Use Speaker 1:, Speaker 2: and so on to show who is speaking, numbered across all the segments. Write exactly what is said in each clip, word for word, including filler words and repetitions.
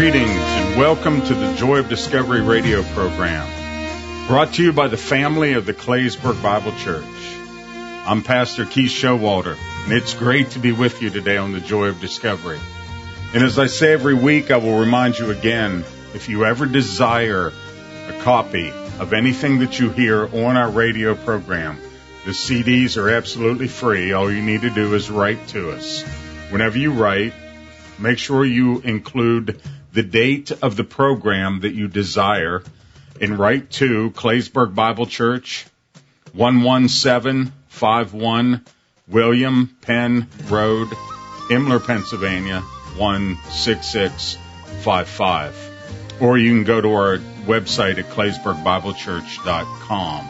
Speaker 1: Greetings and welcome to the Joy of Discovery radio program, brought to you by the family of the Claysburg Bible Church. I'm Pastor Keith Showalter, and it's great to be with you today on the Joy of Discovery. And as I say every week, I will remind you again, if you ever desire a copy of anything that you hear on our radio program, the C Ds are absolutely free. All you need to do is write to us. Whenever you write, make sure you include the date of the program that you desire and write to Claysburg Bible Church, one one seven five one William Penn Road, Imler, Pennsylvania, one six six five five. Or you can go to our website at claysburg bible church dot com.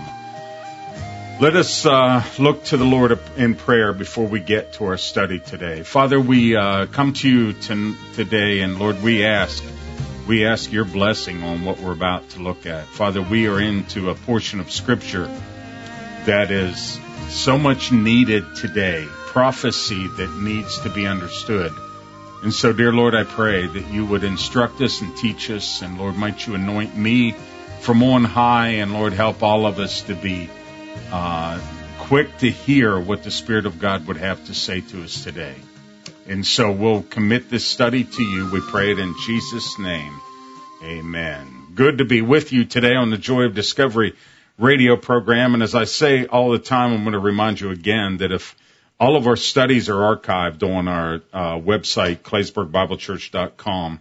Speaker 1: Let us uh, look to the Lord in prayer before we get to our study today. Father, we uh, come to you to, today, and Lord, we ask, we ask your blessing on what we're about to look at. Father, we are into a portion of Scripture that is so much needed today, prophecy that needs to be understood. And so, dear Lord, I pray that you would instruct us and teach us, and Lord, might you anoint me from on high, and Lord, help all of us to be Uh, quick to hear what the Spirit of God would have to say to us today. And so we'll commit this study to you. We pray it in Jesus' name. Amen. Good to be with you today on the Joy of Discovery radio program. And as I say all the time, I'm going to remind you again that if all of our studies are archived on our uh, website, claysburg bible church dot com,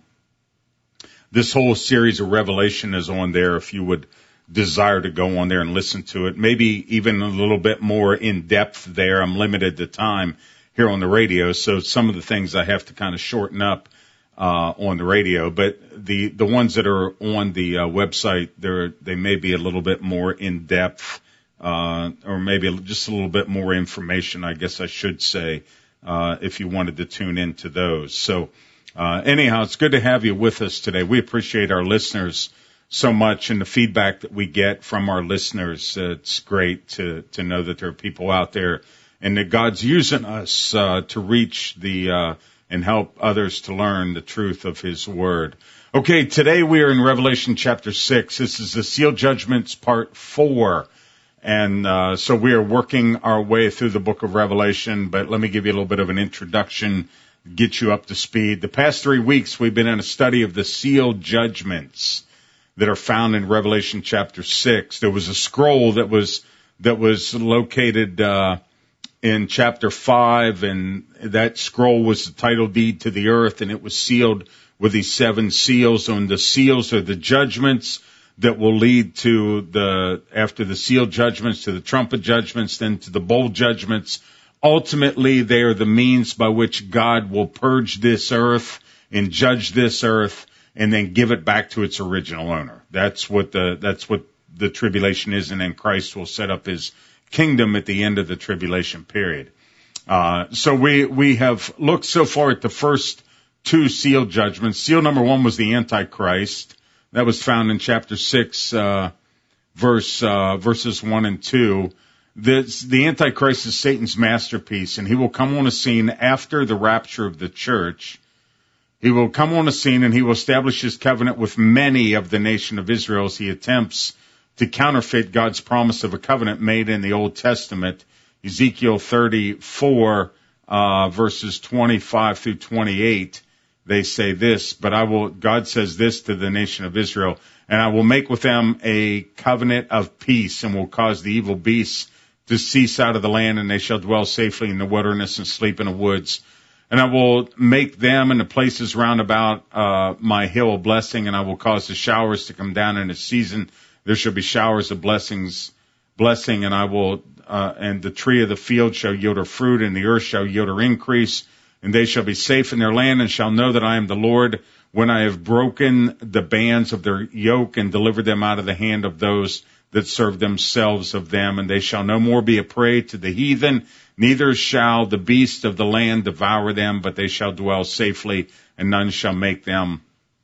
Speaker 1: this whole series of Revelation is on there if you would desire to go on there and listen to it, maybe even a little bit more in depth there. I'm limited to time here on the radio, so some of the things I have to kind of shorten up uh, on the radio. But the the ones that are on the uh, website, they're they may be a little bit more in depth, uh, or maybe just a little bit more information, I guess I should say, uh, if you wanted to tune into those. So uh, anyhow, it's good to have you with us today. We appreciate our listeners so much, and the feedback that we get from our listeners. Uh, it's great to to know that there are people out there and that God's using us uh, to reach the uh, and help others to learn the truth of His Word. Okay, today we are in Revelation chapter six. This is the Seal Judgments part four, and uh, so we are working our way through the book of Revelation. But let me give you a little bit of an introduction, get you up to speed. The past three weeks we've been in a study of the Seal Judgments that are found in Revelation chapter six. There was a scroll that was that was located uh, in chapter five, and that scroll was the title deed to the earth, and it was sealed with these seven seals. And the seals are the judgments that will lead to the, after the seal judgments, to the trumpet judgments, then to the bowl judgments. Ultimately, they are the means by which God will purge this earth and judge this earth, and then give it back to its original owner. That's what the that's what the tribulation is, and then Christ will set up His kingdom at the end of the tribulation period. Uh, so we we have looked so far at the first two seal judgments. Seal number one was the Antichrist. That was found in chapter six, uh, verse uh, verses one and two. This, the Antichrist is Satan's masterpiece, and he will come on a scene after the rapture of the church. He will come on a scene, and he will establish his covenant with many of the nation of Israel as he attempts to counterfeit God's promise of a covenant made in the Old Testament. Ezekiel thirty-four, uh, verses twenty-five through twenty-eight, they say this, but I will, God says this to the nation of Israel, and I will make with them a covenant of peace, and will cause the evil beasts to cease out of the land, and they shall dwell safely in the wilderness and sleep in the woods. And I will make them and the places round about uh, my hill a blessing, and I will cause the showers to come down in a season. There shall be showers of blessings, blessing, and I will, uh, and the tree of the field shall yield her fruit, and the earth shall yield her increase, and they shall be safe in their land, and shall know that I am the Lord when I have broken the bands of their yoke and delivered them out of the hand of those that serve themselves of them, and they shall no more be a prey to the heathen, neither shall the beast of the land devour them, but they shall dwell safely, and none shall make them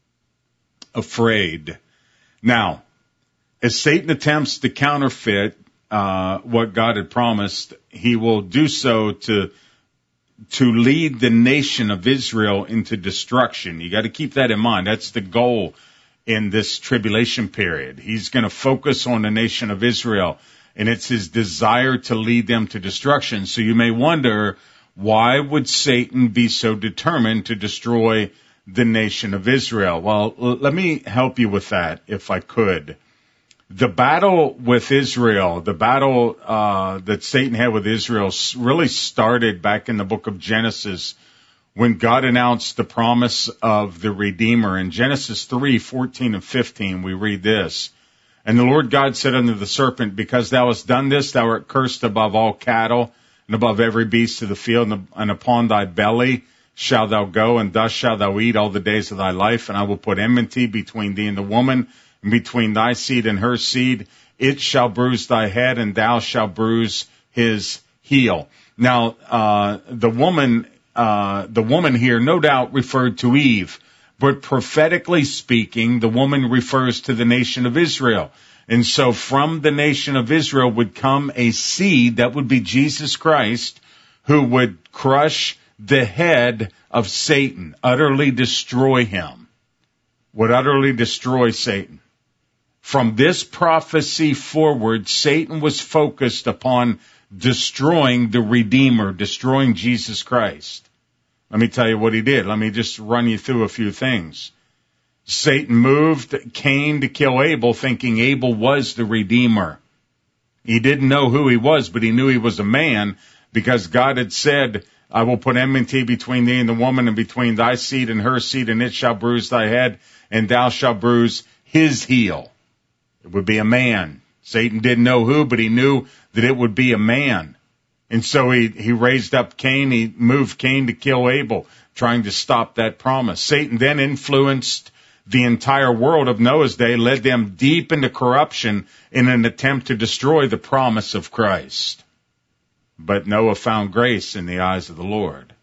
Speaker 1: afraid. Now, as Satan attempts to counterfeit uh what God had promised, he will do so to to lead the nation of Israel into destruction. You got to keep that in mind. That's the goal in this tribulation period. He's going to focus on the nation of Israel, and it's his desire to lead them to destruction. So you may wonder, why would Satan be so determined to destroy the nation of Israel? Well, l- let me help you with that, if I could. The battle with Israel, the battle uh, that Satan had with Israel really started back in the book of Genesis when God announced the promise of the Redeemer. In Genesis three, fourteen and fifteen, we read this. And the Lord God said unto the serpent, because thou hast done this, thou art cursed above all cattle and above every beast of the field, and upon thy belly shalt thou go, and thus shalt thou eat all the days of thy life. And I will put enmity between thee and the woman, and between thy seed and her seed. It shall bruise thy head, and thou shalt bruise his heel. Now, uh, the woman, uh, the woman here no doubt referred to Eve, but prophetically speaking, the woman refers to the nation of Israel. And so from the nation of Israel would come a seed that would be Jesus Christ, who would crush the head of Satan, utterly destroy him, would utterly destroy Satan. From this prophecy forward, Satan was focused upon destroying the Redeemer, destroying Jesus Christ. Let me tell you what he did. Let me just run you through a few things. Satan moved Cain to kill Abel, thinking Abel was the Redeemer. He didn't know who he was, but he knew he was a man, because God had said, I will put enmity between thee and the woman, and between thy seed and her seed, and it shall bruise thy head, and thou shalt bruise his heel. It would be a man. Satan didn't know who, but he knew that it would be a man. And so he, he raised up Cain. He moved Cain to kill Abel, trying to stop that promise. Satan then influenced the entire world of Noah's day, led them deep into corruption in an attempt to destroy the promise of Christ. But Noah found grace in the eyes of the Lord.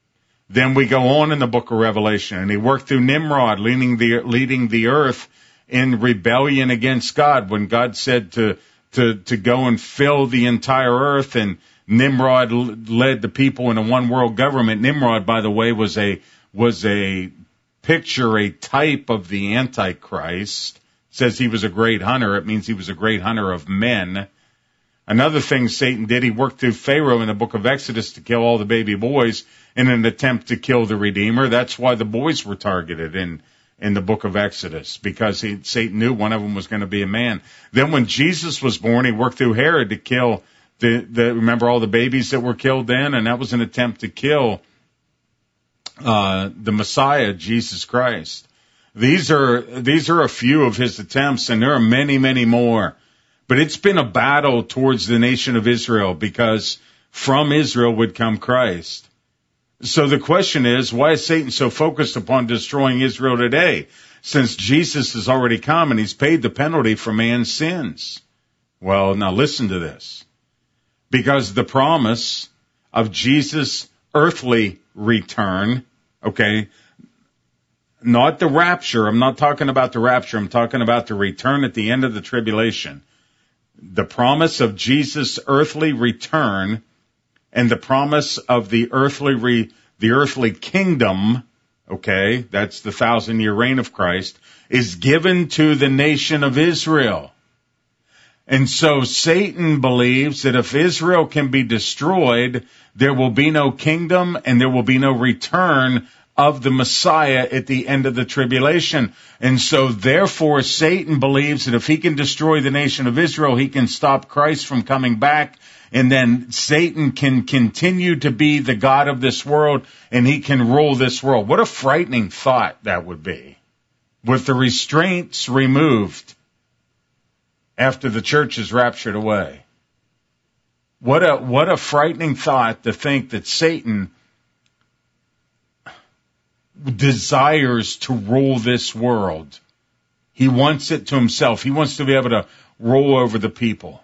Speaker 1: Then we go on in the book of Revelation, and he worked through Nimrod, leading the, leading the earth in rebellion against God, when God said to, to, to go and fill the entire earth, and Nimrod led the people in a one world government. Nimrod, by the way, was a, was a picture, a type of the Antichrist. It says he was a great hunter. It means he was a great hunter of men. Another thing Satan did, he worked through Pharaoh in the book of Exodus to kill all the baby boys in an attempt to kill the Redeemer. That's why the boys were targeted in in the book of Exodus, because he, Satan knew one of them was going to be a man. Then when Jesus was born, he worked through Herod to kill the, the remember all the babies that were killed then, and that was an attempt to kill uh the Messiah, Jesus Christ. These are these are a few of his attempts, and there are many, many more. But it's been a battle towards the nation of Israel, because from Israel would come Christ. So the question is, why is Satan so focused upon destroying Israel today, since Jesus has already come and he's paid the penalty for man's sins? Well, now listen to this. Because the promise of Jesus' earthly return, okay, not the rapture. I'm not talking about the rapture. I'm talking about the return at the end of the tribulation. The promise of Jesus' earthly return and the promise of the earthly re, the earthly kingdom, okay, that's the thousand year reign of Christ, is given to the nation of Israel. And so Satan believes that if Israel can be destroyed, there will be no kingdom and there will be no return of the Messiah at the end of the tribulation. And so therefore Satan believes that if he can destroy the nation of Israel, he can stop Christ from coming back, and then Satan can continue to be the God of this world, and he can rule this world. What a frightening thought that would be, with the restraints removed after the church is raptured away. What a, what a frightening thought to think that Satan desires to rule this world. He wants it to himself. He wants to be able to rule over the people.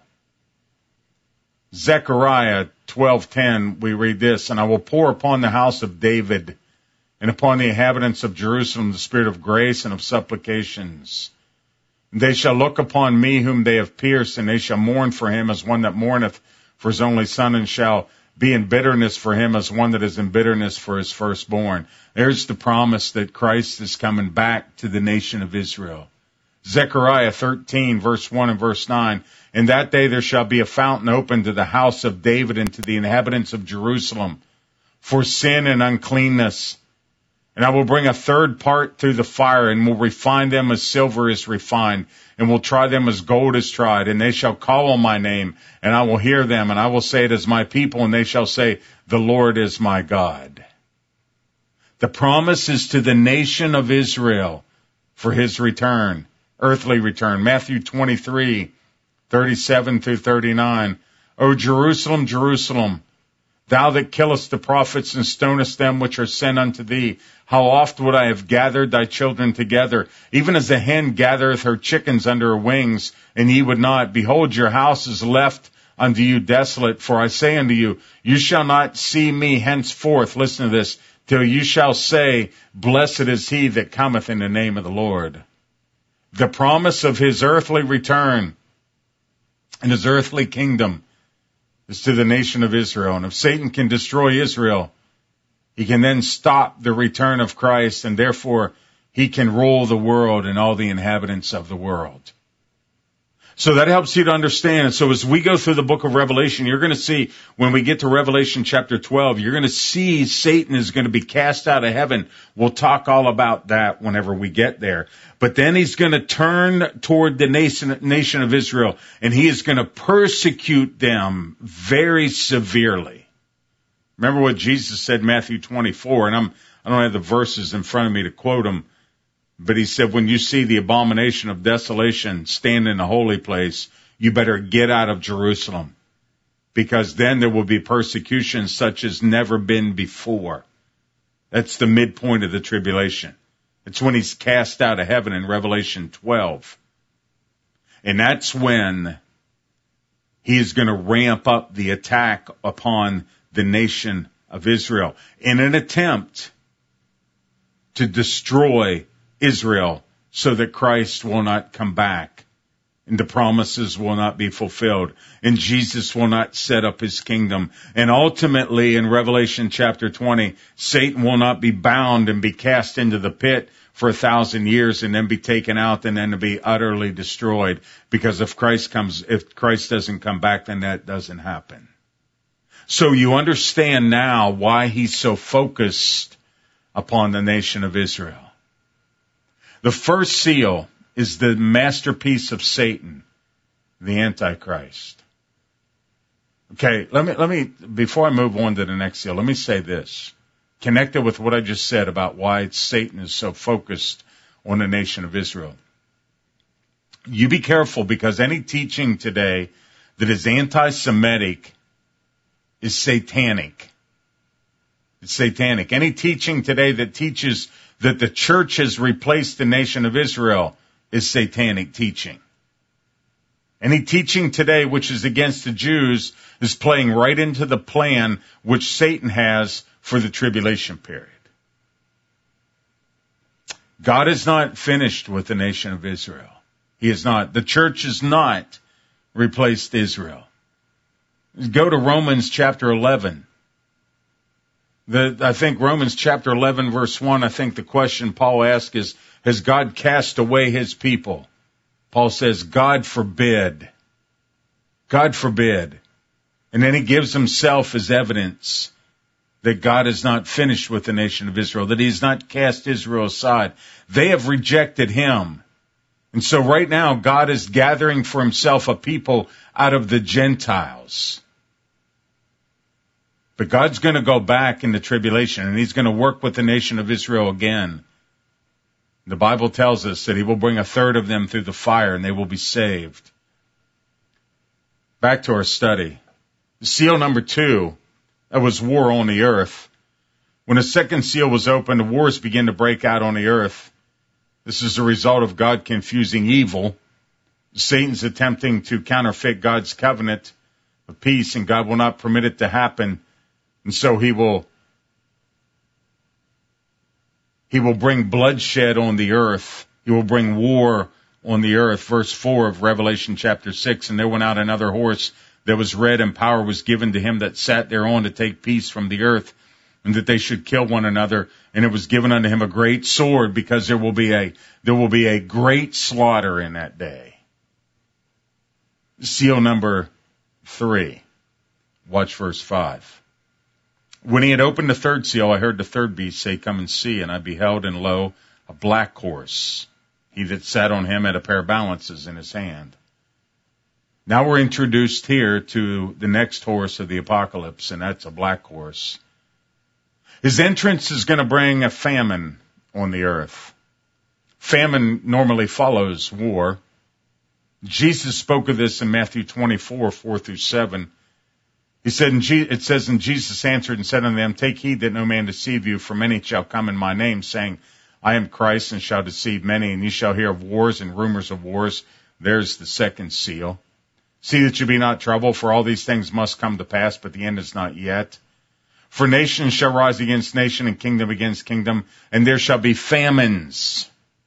Speaker 1: Zechariah twelve ten, we read this, and I will pour upon the house of David and upon the inhabitants of Jerusalem the spirit of grace and of supplications. And they shall look upon me whom they have pierced, and they shall mourn for him as one that mourneth for his only son, and shall be in bitterness for him as one that is in bitterness for his firstborn. There's the promise that Christ is coming back to the nation of Israel. Zechariah thirteen, verse one and verse nine. In that day there shall be a fountain opened to the house of David and to the inhabitants of Jerusalem for sin and uncleanness. And I will bring a third part through the fire, and will refine them as silver is refined, and will try them as gold is tried. And they shall call on my name, and I will hear them, and I will say it as my people, and they shall say, the Lord is my God. The promise is to the nation of Israel for his return, earthly return. Matthew twenty-three, thirty-seven through thirty-nine. O Jerusalem, Jerusalem, thou that killest the prophets and stonest them which are sent unto thee, how oft would I have gathered thy children together, even as a hen gathereth her chickens under her wings, and ye would not. Behold, your house is left unto you desolate. For I say unto you, you shall not see me henceforth, listen to this, till you shall say, blessed is he that cometh in the name of the Lord. The promise of his earthly return and his earthly kingdom is to the nation of Israel. And if Satan can destroy Israel, he can then stop the return of Christ, and therefore he can rule the world and all the inhabitants of the world. So that helps you to understand. And so as we go through the book of Revelation, you're going to see, when we get to Revelation chapter twelve, you're going to see Satan is going to be cast out of heaven. We'll talk all about that whenever we get there. But then he's going to turn toward the nation, nation of Israel, and he is going to persecute them very severely. Remember what Jesus said in Matthew twenty-four, and I'm, I don't have the verses in front of me to quote them, but he said, when you see the abomination of desolation stand in the holy place, you better get out of Jerusalem, because then there will be persecution such as never been before. That's the midpoint of the tribulation. It's when he's cast out of heaven in Revelation twelve. And that's when he is going to ramp up the attack upon the nation of Israel in an attempt to destroy Israel so that Christ will not come back and the promises will not be fulfilled and Jesus will not set up his kingdom. And ultimately in Revelation chapter twenty, Satan will not be bound and be cast into the pit for a thousand years and then be taken out and then to be utterly destroyed, because if Christ comes, if Christ doesn't come back, then that doesn't happen. So you understand now why he's so focused upon the nation of Israel. The first seal is the masterpiece of Satan, the Antichrist. Okay, let me, let me, before I move on to the next seal, let me say this, connected with what I just said about why Satan is so focused on the nation of Israel. You be careful, because any teaching today that is anti-Semitic is satanic. It's satanic. Any teaching today that teaches that the church has replaced the nation of Israel is satanic teaching. Any teaching today which is against the Jews is playing right into the plan which Satan has for the tribulation period. God is not finished with the nation of Israel. He is not. The church has not replaced Israel. Go to Romans chapter eleven. The, I think Romans chapter eleven verse one, I think the question Paul asks is, has God cast away his people? Paul says, God forbid. God forbid. And then he gives himself as evidence that God is not finished with the nation of Israel, that he has not cast Israel aside. They have rejected him. And so right now, God is gathering for himself a people out of the Gentiles. But God's going to go back in the tribulation, and he's going to work with the nation of Israel again. The Bible tells us that he will bring a third of them through the fire, and they will be saved. Back to our study. Seal number two, that was war on the earth. When the second seal was opened, the wars began to break out on the earth. This is a result of God confusing evil. Satan's attempting to counterfeit God's covenant of peace, and God will not permit it to happen. And so he will, he will bring bloodshed on the earth. He will bring war on the earth. Verse four of Revelation chapter six, and there went out another horse that was read, and power was given to him that sat thereon to take peace from the earth, and that they should kill one another. And it was given unto him a great sword, because there will be a, there will be a great slaughter in that day. Seal number three. Watch verse five. When he had opened the third seal, I heard the third beast say, Come and see. And I beheld, and lo, a black horse. He that sat on him had a pair of balances in his hand. Now we're introduced here to the next horse of the apocalypse, and that's a black horse. His entrance is going to bring a famine on the earth. Famine normally follows war. Jesus spoke of this in Matthew twenty-four, four through seven. He said, in Je- it says, And Jesus answered and said unto them, Take heed that no man deceive you, for many shall come in my name, saying, I am Christ, and shall deceive many. And ye shall hear of wars and rumors of wars. There's the second seal. See that you be not troubled, for all these things must come to pass, but the end is not yet. For nation shall rise against nation, and kingdom against kingdom, and there shall be famines.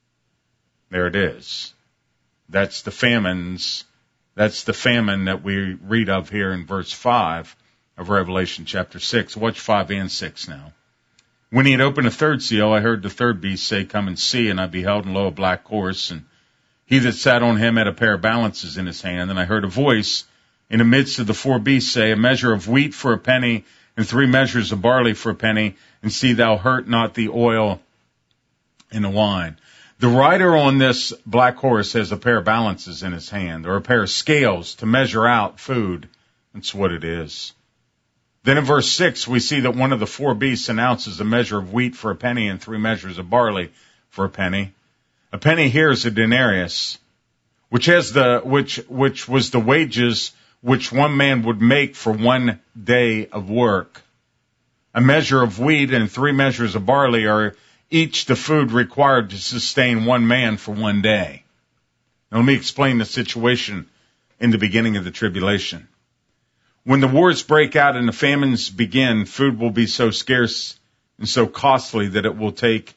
Speaker 1: There it is. That's the famines. That's the famine that we read of here in verse five of Revelation chapter six. Watch five and six now. When he had opened a third seal, I heard the third beast say, Come and see. And I beheld, and lo, a black horse, and he that sat on him had a pair of balances in his hand. And I heard a voice in the midst of the four beasts say, A measure of wheat for a penny, and three measures of barley for a penny, and see thou hurt not the oil and the wine. The rider on this black horse has a pair of balances in his hand, or a pair of scales to measure out food. That's what it is. Then in verse six, we see that one of the four beasts announces a measure of wheat for a penny and three measures of barley for a penny. A penny here is a denarius, which has the, which, which was the wages which one man would make for one day of work. A measure of wheat and three measures of barley are each the food required to sustain one man for one day. Now let me explain the situation in the beginning of the tribulation. When the wars break out and the famines begin, food will be so scarce and so costly that it will take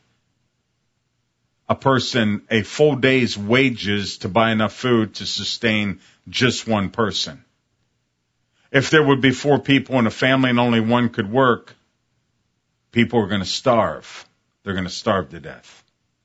Speaker 1: a person a full day's wages to buy enough food to sustain just one person. If there would be four people in a family and only one could work, people are going to starve. They're going to starve to death.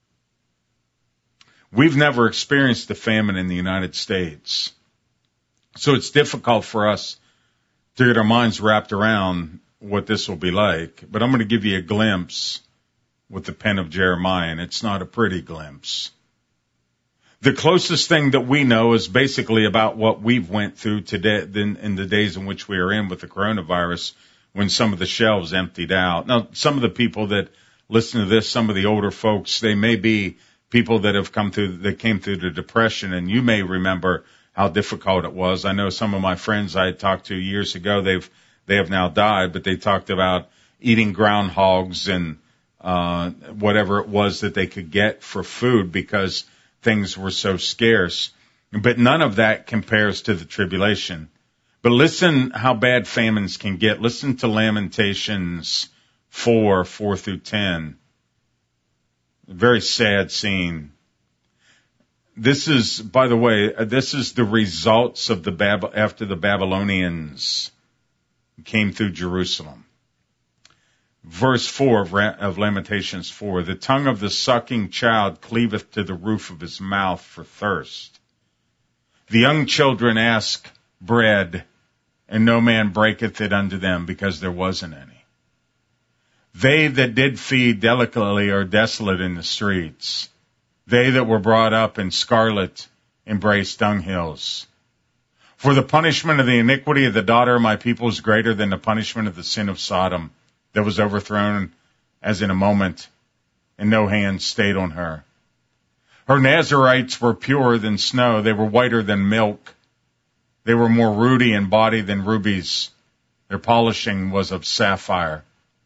Speaker 1: We've never experienced a famine in the United States, so it's difficult for us to get our minds wrapped around what this will be like. But I'm going to give you a glimpse with the pen of Jeremiah, and it's not a pretty glimpse. The closest thing that we know is basically about what we've went through today in the days in which we are in with the coronavirus, when some of the shelves emptied out. Now, some of the people that listen to this, some of the older folks, they may be people that have come through, that came through the Depression, and you may remember how difficult it was. I know some of my friends I had talked to years ago, they've, they have now died, but they talked about eating groundhogs and, uh, whatever it was that they could get for food because things were so scarce. But none of that compares to the tribulation. But listen how bad famines can get. Listen to Lamentations four, four through ten. A very sad scene. This is, by the way, this is the results of the Bab- after the Babylonians came through Jerusalem. Verse four of, Ra- of Lamentations four, the tongue of the sucking child cleaveth to the roof of his mouth for thirst. The young children ask bread, and no man breaketh it unto them, because there wasn't any. They that did feed delicately are desolate in the streets. They that were brought up in scarlet embrace dunghills. For the punishment of the iniquity of the daughter of my people is greater than the punishment of the sin of Sodom, that was overthrown as in a moment, and no hand stayed on her. Her Nazarites were purer than snow. They were whiter than milk. They were more ruddy in body than rubies. Their polishing was of sapphire.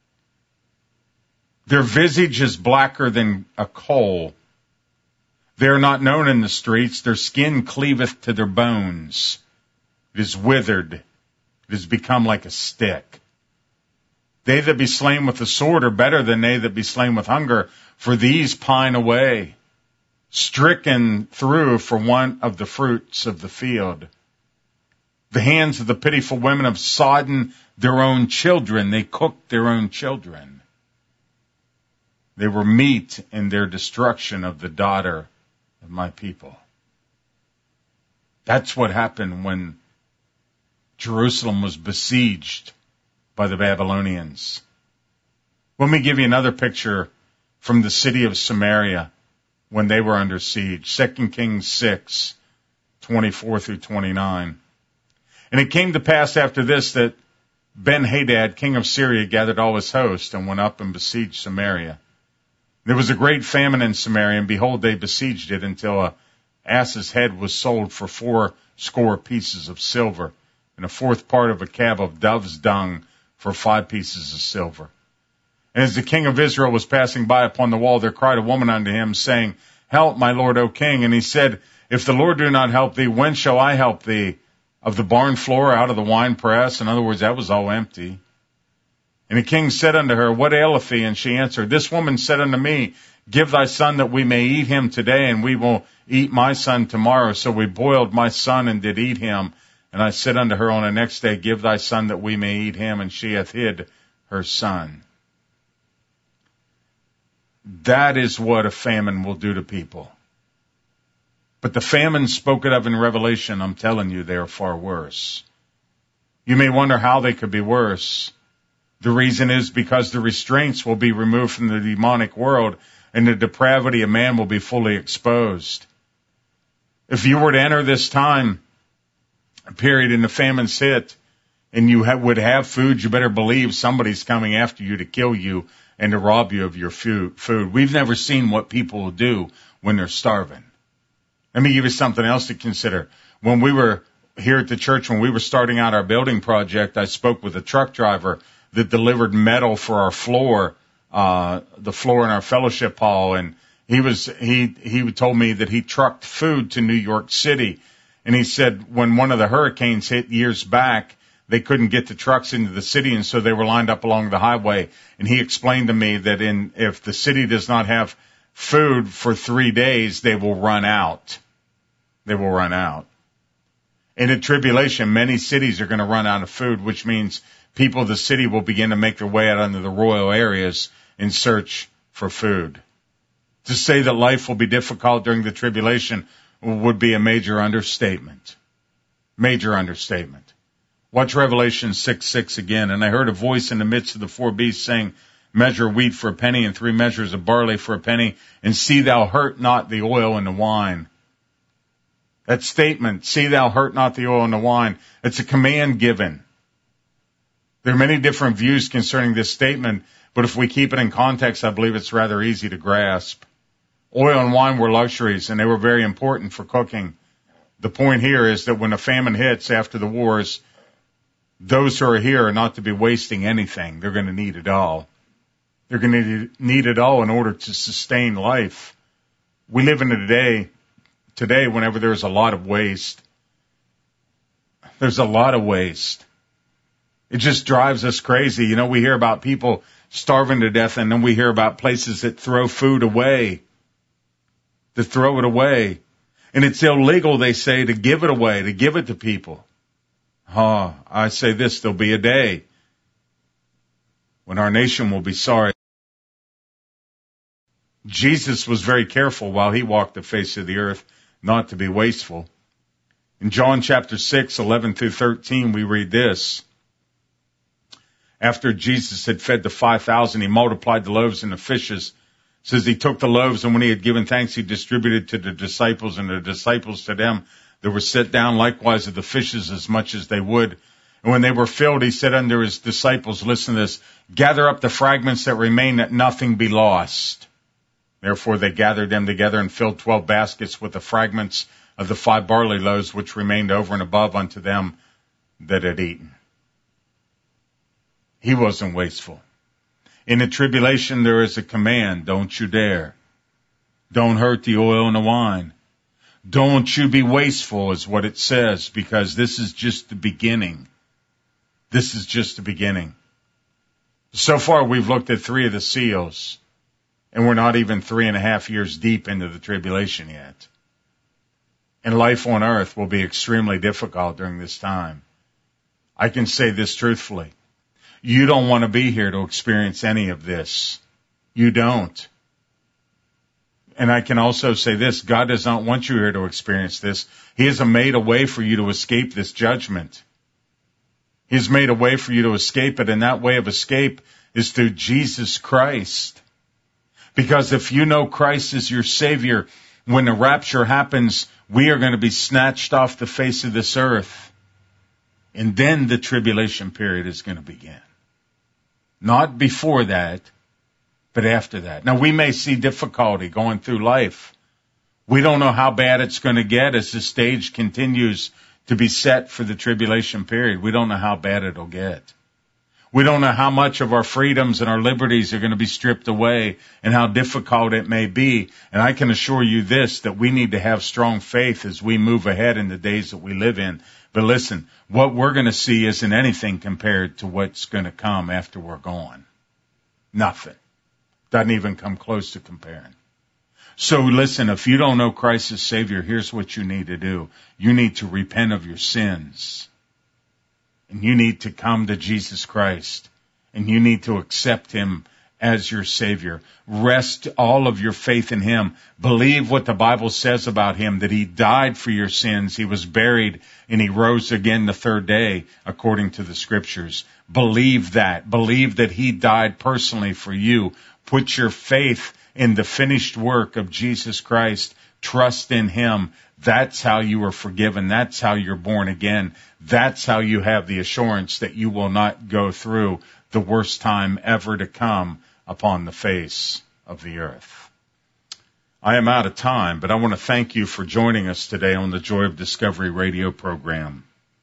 Speaker 1: Their visage is blacker than a coal. They are not known in the streets. Their skin cleaveth to their bones. It is withered. It has become like a stick. They that be slain with the sword are better than they that be slain with hunger, for these pine away, stricken through for want of the fruits of the field. The hands of the pitiful women have sodden their own children. They cooked their own children. They were meat in their destruction of the daughter of my people. That's what happened when Jerusalem was besieged by the Babylonians. Let me give you another picture from the city of Samaria when they were under siege. Second Kings six, twenty-four through twenty-nine. And it came to pass after this that Ben-Hadad, king of Syria, gathered all his host and went up and besieged Samaria. There was a great famine in Samaria, and behold, they besieged it until a ass's head was sold for four score pieces of silver, and a fourth part of a cab of dove's dung for five pieces of silver. And as the king of Israel was passing by upon the wall, there cried a woman unto him, saying, Help, my lord, O king. And he said, If the Lord do not help thee, when shall I help thee? Of the barn floor, out of the wine press? In other words, that was all empty. And the king said unto her, What aileth thee? And she answered, This woman said unto me, Give thy son that we may eat him today, and we will eat my son tomorrow. So we boiled my son and did eat him. And I said unto her on the next day, Give thy son that we may eat him. And she hath hid her son. That is what a famine will do to people. But the famine spoken of in Revelation, I'm telling you, they are far worse. You may wonder how they could be worse. The reason is because the restraints will be removed from the demonic world and the depravity of man will be fully exposed. If you were to enter this time period and the famine's hit and you ha- would have food, you better believe somebody's coming after you to kill you and to rob you of your food. We've never seen what people will do when they're starving. Let me give you something else to consider. When we were here at the church, when we were starting out our building project, I spoke with a truck driver that delivered metal for our floor, uh, the floor in our fellowship hall. And he was, he, he told me that he trucked food to New York City. And he said when one of the hurricanes hit years back, they couldn't get the trucks into the city. And so they were lined up along the highway. And he explained to me that in, if the city does not have food for three days, they will run out. They will run out. In the tribulation, many cities are going to run out of food, which means people of the city will begin to make their way out into the rural areas in search for food. To say that life will be difficult during the tribulation would be a major understatement. Major understatement. Watch Revelation six six again. And I heard a voice in the midst of the four beasts saying, Measure wheat for a penny and three measures of barley for a penny, and see thou hurt not the oil and the wine. That statement, see thou hurt not the oil and the wine, it's a command given. There are many different views concerning this statement, but if we keep it in context, I believe it's rather easy to grasp. Oil and wine were luxuries, and they were very important for cooking. The point here is that when a famine hits after the wars, those who are here are not to be wasting anything. They're going to need it all. They're going to need it all in order to sustain life. We live in a day, today, whenever there's a lot of waste. There's a lot of waste. It just drives us crazy. You know, we hear about people starving to death, and then we hear about places that throw food away, that throw it away. And it's illegal, they say, to give it away, to give it to people. Oh, I say this, there'll be a day when our nation will be sorry. Jesus was very careful while he walked the face of the earth not to be wasteful. In John chapter six, eleven through thirteen, we read this. After Jesus had fed the five thousand, he multiplied the loaves and the fishes. It says he took the loaves, and when he had given thanks, he distributed to the disciples, and the disciples to them that were set down likewise of the fishes as much as they would. And when they were filled, he said unto his disciples, listen to this, gather up the fragments that remain, that nothing be lost. Therefore they gathered them together and filled twelve baskets with the fragments of the five barley loaves which remained over and above unto them that had eaten. He wasn't wasteful. In the tribulation there is a command, don't you dare. Don't hurt the oil and the wine. Don't you be wasteful is what it says, because this is just the beginning. This is just the beginning. So far we've looked at three of the seals, and we're not even three and a half years deep into the tribulation yet. And life on earth will be extremely difficult during this time. I can say this truthfully. You don't want to be here to experience any of this. You don't. And I can also say this, God does not want you here to experience this. He has made a way for you to escape this judgment. He's made a way for you to escape it, and that way of escape is through Jesus Christ. Because if you know Christ is your Savior, when the rapture happens, we are going to be snatched off the face of this earth. And then the tribulation period is going to begin. Not before that, but after that. Now, we may see difficulty going through life. We don't know how bad it's going to get as the stage continues to be set for the tribulation period. We don't know how bad it'll get. We don't know how much of our freedoms and our liberties are going to be stripped away and how difficult it may be. And I can assure you this, that we need to have strong faith as we move ahead in the days that we live in. But listen, what we're going to see isn't anything compared to what's going to come after we're gone. Nothing. Doesn't even come close to comparing. So listen, if you don't know Christ as Savior, here's what you need to do. You need to repent of your sins. And you need to come to Jesus Christ. And you need to accept Him as your Savior. Rest all of your faith in Him. Believe what the Bible says about Him, that He died for your sins. He was buried and He rose again the third day, according to the Scriptures. Believe that. Believe that He died personally for you. Put your faith in the finished work of Jesus Christ. Trust in Him. That's how you are forgiven. That's how you're born again. That's how you have the assurance that you will not go through the worst time ever to come upon the face of the earth. I am out of time, but I want to thank you for joining us today on the Joy of Discovery radio program.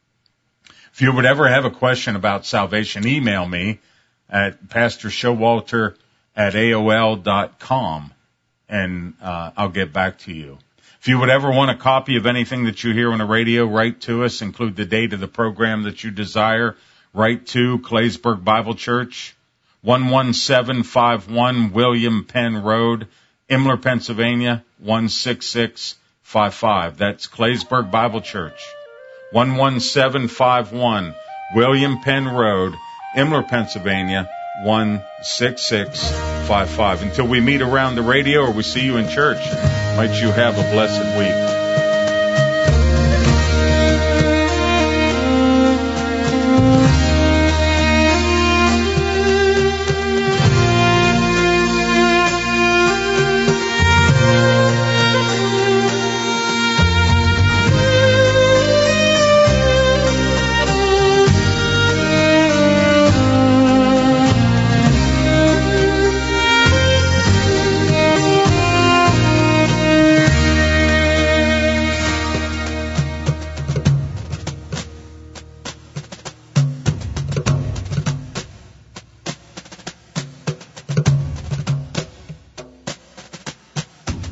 Speaker 1: If you would ever have a question about salvation, email me at Pastor Showalter at A O L dot com, and uh, I'll get back to you. If you would ever want a copy of anything that you hear on the radio, write to us, include the date of the program that you desire. Write to Claysburg Bible Church, one one seven five one William Penn Road, Imler, Pennsylvania, one six six five five. That's Claysburg Bible Church, one one seven five one William Penn Road, Imler, Pennsylvania, one six six five five. Until we meet around the radio or we see you in church, might you have a blessed week.